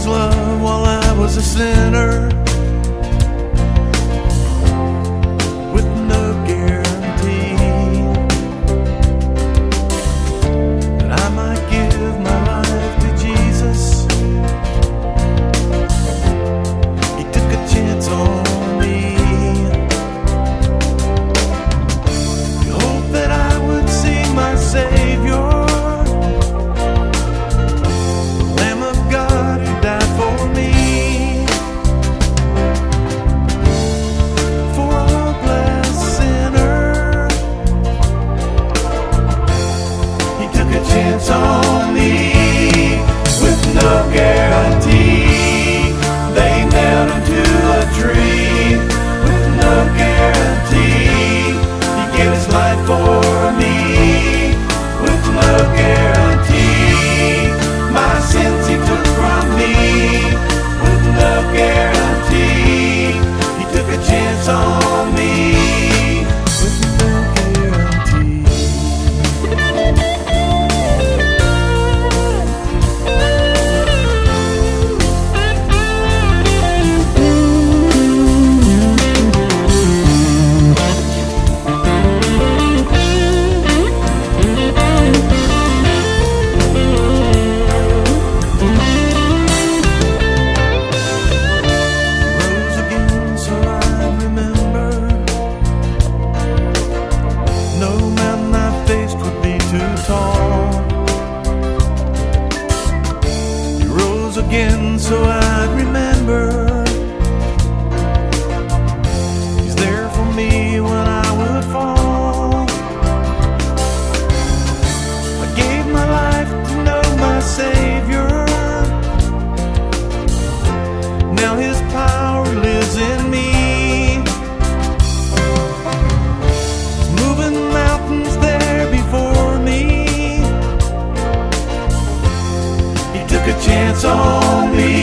His love while I was a sinner, with no guarantee that I might give my life to Jesus. He took a chance on me. He hoped that I would see my Savior, chance on me with no guarantee. They nailed him to a tree with no guarantee. He gave his life for me with no guarantee. My sins he took from me with no guarantee. He took a chance on me. Again, so I'd remember He's there for me when I would fall. I gave my life to know my Savior. Now His power lives in me. He's moving mountains there before me. He took a chance on me.